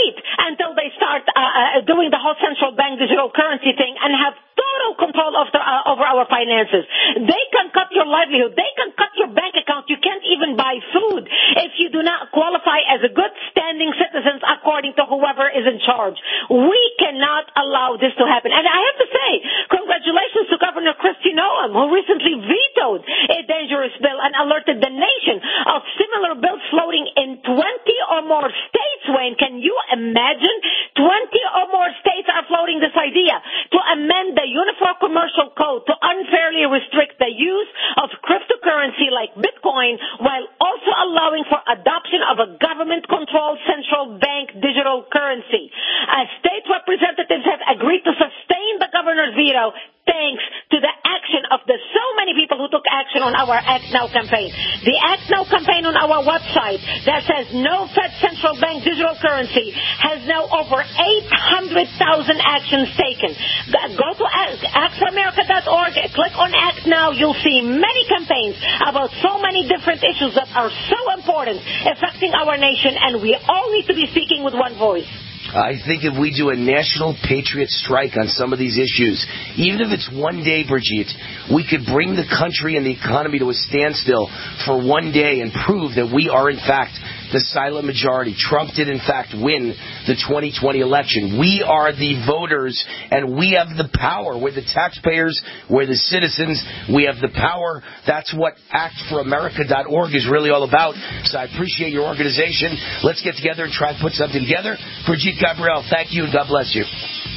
until they start uh, uh, doing the whole central bank digital currency thing and have total control of the, uh, over our finances. They can cut your livelihood. They can cut your bank account. You can't even buy food if you do not qualify as a good standing citizen according to whoever is in charge. We cannot allow this to happen. And I have to say, congratulations to Governor Kristi Noem, who recently vetoed a dangerous bill and alerted the nation of similar bills floating in twenty or more states, Wayne. Can you imagine? twenty or more states are floating this idea to amend the Uniform Commercial Code to unfairly restrict the use of cryptocurrency like Bitcoin while also allowing for adoption of a government-controlled central bank digital currency. As state representatives have agreed to sustain the governor's veto thanks to the action of the so many people who took action on our Act Now campaign. The Act Now campaign on our website that says no Fed central bank digital currency has now over eight hundred thousand actions taken. Go to act for america dot org, click on Act Now. You'll see many campaigns about so many different issues that are so important affecting our nation, and we all need to be speaking with one voice. I think if we do a national patriot strike on some of these issues, even if it's one day, Brigitte, we could bring the country and the economy to a standstill for one day and prove that we are, in fact, the silent majority. Trump did, in fact, win the twenty twenty election. We are the voters, and we have the power. We're the taxpayers. We're the citizens. We have the power. That's what act for america dot org is really all about. So I appreciate your organization. Let's get together and try to put something together. Brigitte Gabriel, thank you, and God bless you.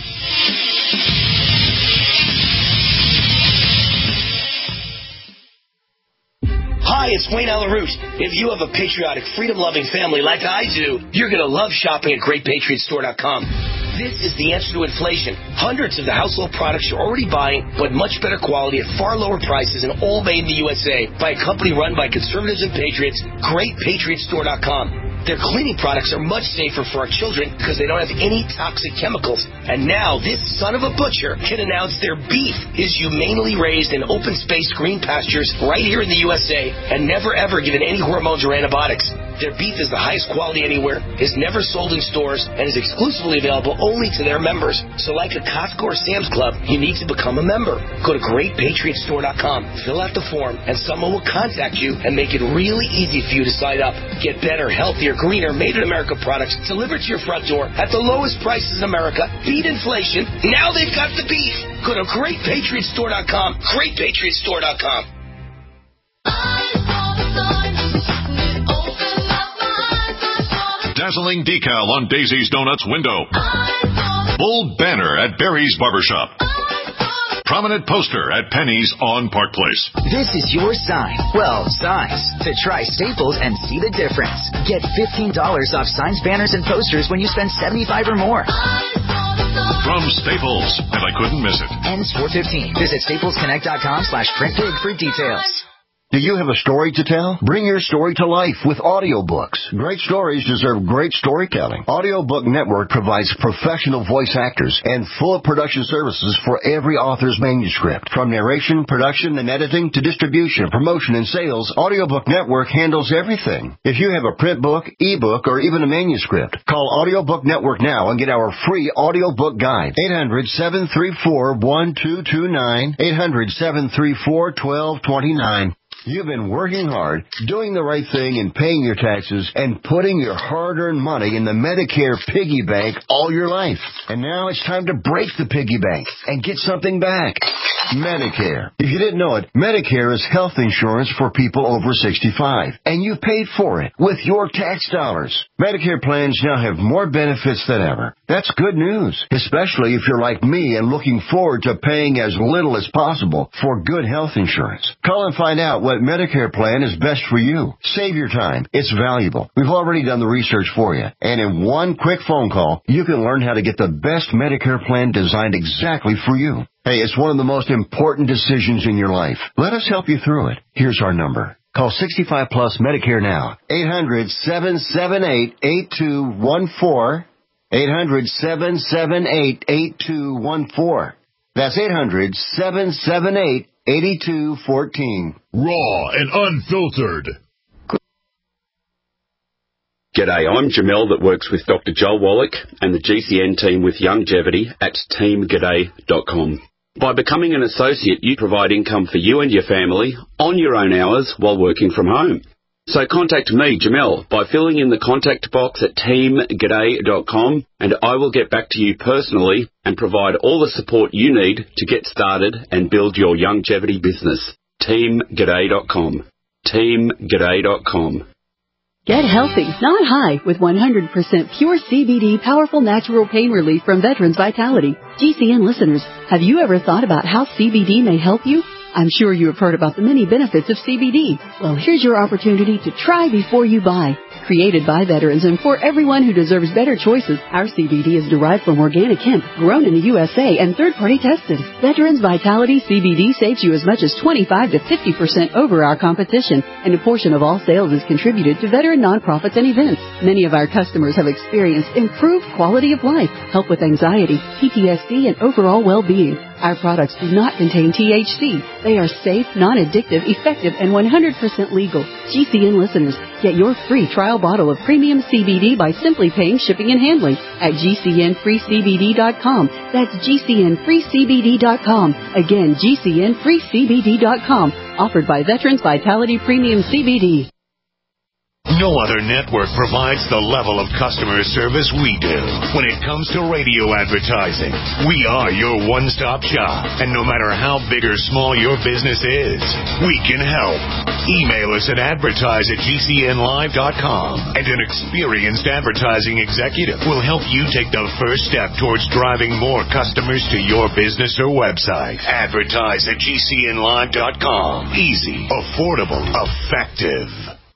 Hi, it's Wayne Allen Root. If you have a patriotic, freedom-loving family like I do, you're going to love shopping at great patriot store dot com. This is the answer to inflation. Hundreds of the household products you're already buying, but much better quality at far lower prices and all made in the U S A by a company run by conservatives and patriots, great patriot store dot com. Their cleaning products are much safer for our children because they don't have any toxic chemicals. And now this son of a butcher can announce their beef is humanely raised in open space green pastures right here in the U S A and never ever given any hormones or antibiotics. Their beef is the highest quality anywhere, is never sold in stores, and is exclusively available only to their members. So like a Costco or Sam's Club, you need to become a member. Go to great patriot store dot com, fill out the form, and someone will contact you and make it really easy for you to sign up. Get better, healthier, greener, made in America products delivered to your front door at the lowest prices in America. Beat inflation. Now they've got the beef. Go to great patriot store dot com, great patriot store dot com. Dazzling decal on Daisy's Donuts window. Bold banner at Barry's Barbershop. Prominent poster at Penny's on Park Place. This is your sign. Well, signs. To try Staples and see the difference. Get fifteen dollars off signs, banners, and posters when you spend seventy-five dollars or more. From Staples, and I couldn't miss it. Ends four fifteen. Visit staples connect dot com slash print big for details. Do you have a story to tell? Bring your story to life with audiobooks. Great stories deserve great storytelling. Audiobook Network provides professional voice actors and full production services for every author's manuscript. From narration, production, and editing to distribution, promotion, and sales, Audiobook Network handles everything. If you have a print book, ebook, or even a manuscript, call Audiobook Network now and get our free audiobook guide. eight hundred, seven three four, one two two nine. eight hundred, seven three four, one two two nine. You've been working hard, doing the right thing, and paying your taxes, and putting your hard-earned money in the Medicare piggy bank all your life. And now it's time to break the piggy bank and get something back. Medicare. If you didn't know it, Medicare is health insurance for people over sixty-five, and you paid for it with your tax dollars. Medicare plans now have more benefits than ever. That's good news, especially if you're like me and looking forward to paying as little as possible for good health insurance. Call and find out what Medicare plan is best for you. Save your time. It's valuable. We've already done the research for you. And in one quick phone call, you can learn how to get the best Medicare plan designed exactly for you. Hey, it's one of the most important decisions in your life. Let us help you through it. Here's our number. Call sixty-five plus Medicare now. eight hundred, seven seven eight, eight two one four. eight hundred, seven seven eight, eight two one four. That's eight hundred, seven seven eight, eight two one four. Raw and unfiltered. G'day, I'm Jamel that works with Doctor Joel Wallach and the G C N team with Longevity at team g'day dot com. By becoming an associate, you provide income for you and your family on your own hours while working from home. So contact me, Jamel, by filling in the contact box at team g'day dot com, and I will get back to you personally and provide all the support you need to get started and build your longevity business. team g'day dot com. team g'day dot com. Get healthy, not high, with one hundred percent pure C B D powerful natural pain relief from Veterans Vitality. G C N listeners, have you ever thought about how C B D may help you? I'm sure you have heard about the many benefits of C B D. Well, here's your opportunity to try before you buy. Created by veterans and for everyone who deserves better choices, our C B D is derived from organic hemp, grown in the U S A and third-party tested. Veterans Vitality C B D saves you as much as twenty-five to fifty percent over our competition, and a portion of all sales is contributed to veteran nonprofits and events. Many of our customers have experienced improved quality of life, help with anxiety, P T S D, and overall well-being. Our products do not contain T H C. They are safe, non-addictive, effective, and one hundred percent legal. G C N listeners, get your free trial bottle of premium C B D by simply paying shipping and handling at G C N free C B D dot com. That's G C N free C B D dot com. Again, G C N free C B D dot com. Offered by Veterans Vitality Premium C B D. No other network provides the level of customer service we do. When it comes to radio advertising, we are your one-stop shop. And no matter how big or small your business is, we can help. Email us at advertise at G C N live dot com, and an experienced advertising executive will help you take the first step towards driving more customers to your business or website. Advertise at G C N live dot com. Easy, affordable, effective.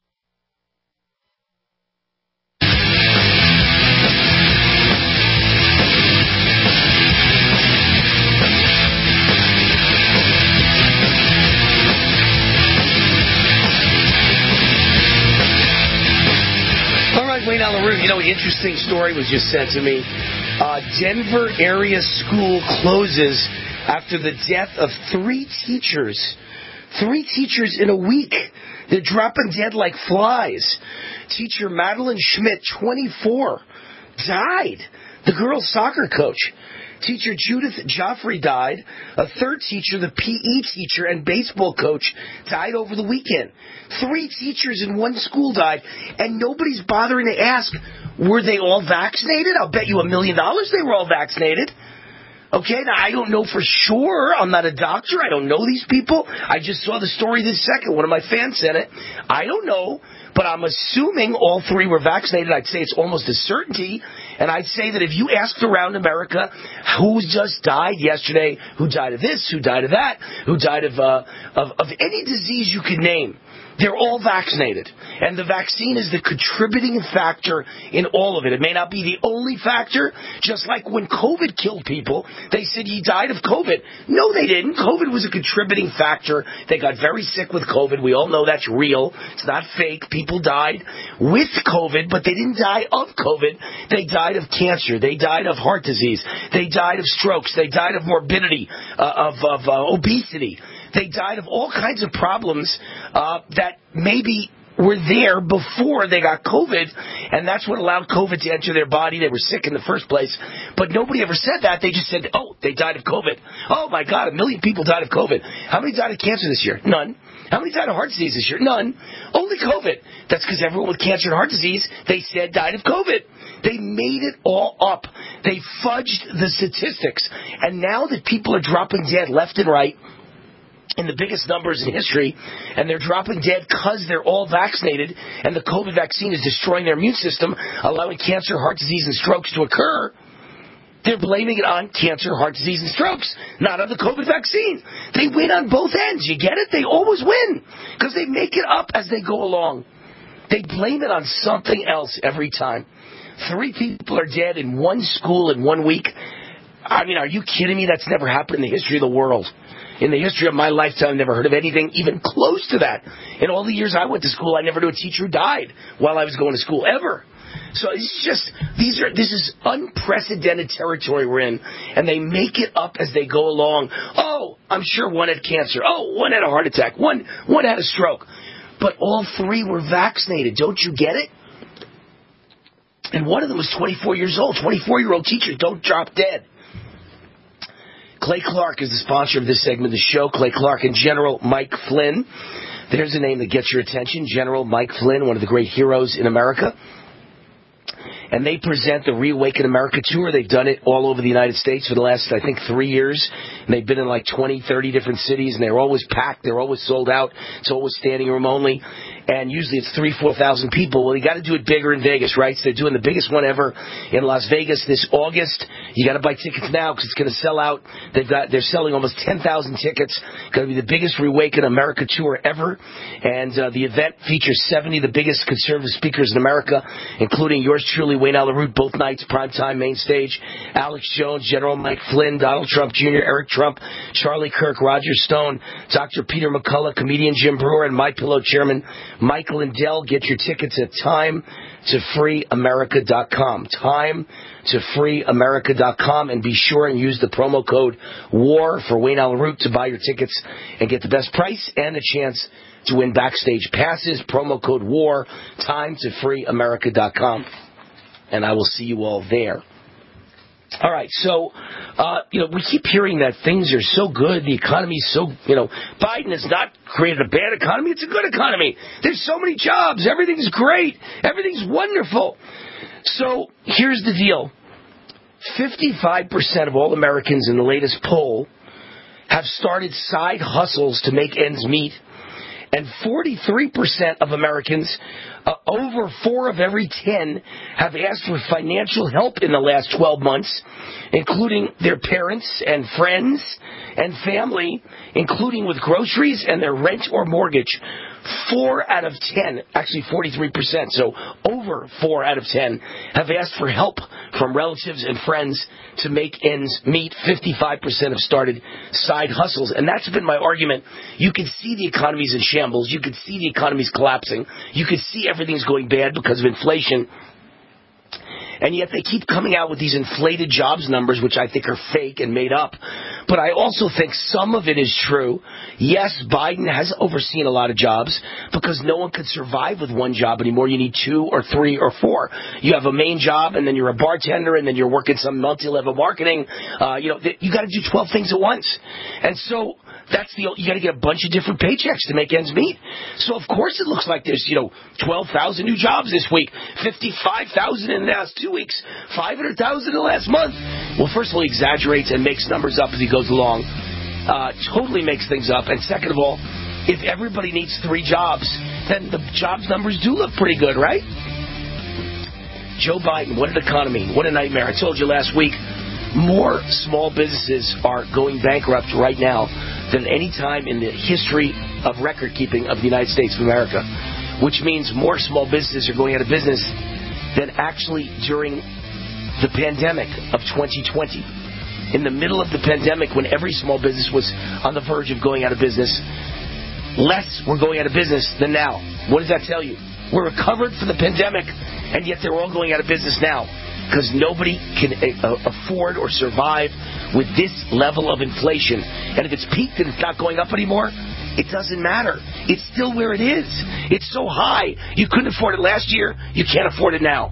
Wayne on the Root, you know, an interesting story was just sent to me. Uh, Denver area school closes after the death of three teachers. Three teachers in a week. They're dropping dead like flies. Teacher Madeline Schmidt, twenty-four, died. The girls' soccer coach. Teacher Judith Joffrey died. A third teacher, the P E teacher and baseball coach, died over the weekend. Three teachers in one school died, and nobody's bothering to ask, were they all vaccinated? I'll bet you a million dollars they were all vaccinated. Okay, now I don't know for sure. I'm not a doctor. I don't know these people. I just saw the story this second. One of my fans said it. I don't know, but I'm assuming all three were vaccinated. I'd say it's almost a certainty. And I'd say that if you asked around America who just died yesterday, who died of this, who died of that, who died of uh, of, of any disease you could name, they're all vaccinated. And the vaccine is the contributing factor in all of it. It may not be the only factor, just like when COVID killed people, they said he died of COVID. No, they didn't. COVID was a contributing factor. They got very sick with COVID. We all know that's real. It's not fake. People died with COVID, but they didn't die of COVID. They died of cancer. They died of heart disease. They died of strokes. They died of morbidity, uh, of, of uh, obesity. They died of all kinds of problems uh, that maybe were there before they got COVID, and that's what allowed COVID to enter their body. They were sick in the first place, but nobody ever said that. They just said, oh, they died of COVID. Oh, my God, a million people died of COVID. How many died of cancer this year? None. How many died of heart disease this year? None. Only COVID. That's because everyone with cancer and heart disease, they said, died of COVID. They made it all up. They fudged the statistics, and now that people are dropping dead left and right, in the biggest numbers in history, and they're dropping dead because they're all vaccinated, and the COVID vaccine is destroying their immune system, allowing cancer, heart disease, and strokes to occur. They're blaming it on cancer, heart disease, and strokes, not on the COVID vaccine. They win on both ends. You get it? They always win because they make it up as they go along. They blame it on something else every time. Three people are dead in one school in one week. I mean, are you kidding me? That's never happened in the history of the world. In the history of my lifetime, I've never heard of anything even close to that. In all the years I went to school, I never knew a teacher who died while I was going to school, ever. So it's just, these are, this is unprecedented territory we're in, and they make it up as they go along. Oh, I'm sure one had cancer. Oh, one had a heart attack. One, one had a stroke. But all three were vaccinated. Don't you get it? And one of them was twenty-four years old. twenty-four-year-old teacher, don't drop dead. Clay Clark is the sponsor of this segment of the show. Clay Clark and General Mike Flynn. There's a name that gets your attention. General Mike Flynn, one of the great heroes in America. And they present the Reawaken America Tour. They've done it all over the United States for the last, I think, three years. And they've been in like twenty, thirty different cities, and they're always packed. They're always sold out. It's always standing room only. And usually it's three, four thousand people. Well, you got to do it bigger in Vegas, right? So they're doing the biggest one ever in Las Vegas this August. You got to buy tickets now because it's going to sell out. They've got they're selling almost ten thousand tickets. Going to be the biggest Reawaken America tour ever. And uh, the event features seventy of the biggest conservative speakers in America, including yours truly, Wayne Allyn Root, both nights, primetime main stage. Alex Jones, General Mike Flynn, Donald Trump Junior, Eric Trump, Charlie Kirk, Roger Stone, Doctor Peter McCullough, comedian Jim Brewer, and MyPillow chairman Michael Lindell. Get your tickets at time to free america dot com. time to free america dot com, and be sure and use the promo code WAR for Wayne Allyn Root to buy your tickets and get the best price and a chance to win backstage passes. Promo code WAR, time to free america dot com. And I will see you all there. All right, so, uh, you know, we keep hearing that things are so good, the economy's so, you know, Biden has not created a bad economy, it's a good economy. There's so many jobs, everything's great, everything's wonderful. So, here's the deal. fifty-five percent of all Americans in the latest poll have started side hustles to make ends meet. And forty-three percent of Americans, uh, over four of every ten, have asked for financial help in the last twelve months, including their parents and friends and family, including with groceries and their rent or mortgage. Four out of ten, actually forty-three percent, so over four out of ten, have asked for help from relatives and friends to make ends meet. fifty-five percent have started side hustles. And that's been my argument. You can see the economy's in shambles. You can see the economy's collapsing. You can see everything's going bad because of inflation. And yet they keep coming out with these inflated jobs numbers, which I think are fake and made up. But I also think some of it is true. Yes, Biden has overseen a lot of jobs because no one could survive with one job anymore. You need two or three or four. You have a main job, and then you're a bartender, and then you're working some multi-level marketing. Uh, you know, you got to do twelve things at once. And so that's the you got to get a bunch of different paychecks to make ends meet. So of course it looks like there's, you know, twelve thousand new jobs this week, fifty-five thousand in the last two weeks, five hundred thousand in the last month. Well, first of all, he exaggerates and makes numbers up as he goes along. Uh, totally makes things up. And second of all, if everybody needs three jobs, then the jobs numbers do look pretty good, right? Joe Biden, what an economy. What a nightmare. I told you last week, more small businesses are going bankrupt right now than any time in the history of record keeping of the United States of America, which means more small businesses are going out of business than actually during the pandemic of twenty twenty. In the middle of the pandemic, when every small business was on the verge of going out of business, less were going out of business than now. What does that tell you? We're recovered from the pandemic, and yet they're all going out of business now because nobody can uh, afford or survive with this level of inflation. And if it's peaked and it's not going up anymore, it doesn't matter. It's still where it is. It's so high. You couldn't afford it last year. You can't afford it now.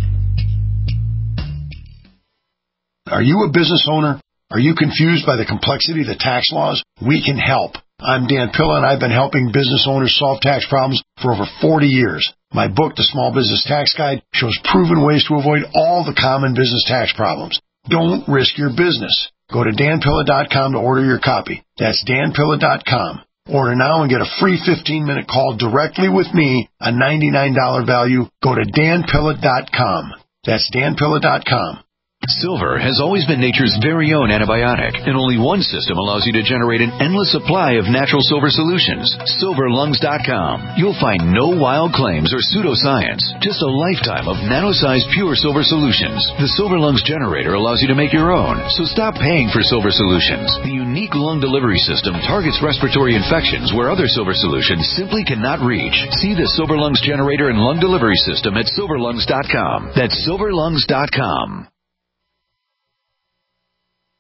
Are you a business owner? Are you confused by the complexity of the tax laws? We can help. I'm Dan Pilla, and I've been helping business owners solve tax problems for over forty years. My book, The Small Business Tax Guide, shows proven ways to avoid all the common business tax problems. Don't risk your business. Go to dan pilla dot com to order your copy. That's dan pilla dot com. Order now and get a free fifteen-minute call directly with me, a ninety-nine dollars value. Go to dan pilla dot com. That's dan pilla dot com. Silver has always been nature's very own antibiotic, and only one system allows you to generate an endless supply of natural silver solutions. silver lungs dot com. You'll find no wild claims or pseudoscience, just a lifetime of nano-sized pure silver solutions. The Silver Lungs generator allows you to make your own, so stop paying for silver solutions. The unique lung delivery system targets respiratory infections where other silver solutions simply cannot reach. See the Silver Lungs generator and lung delivery system at silver lungs dot com. That's silver lungs dot com.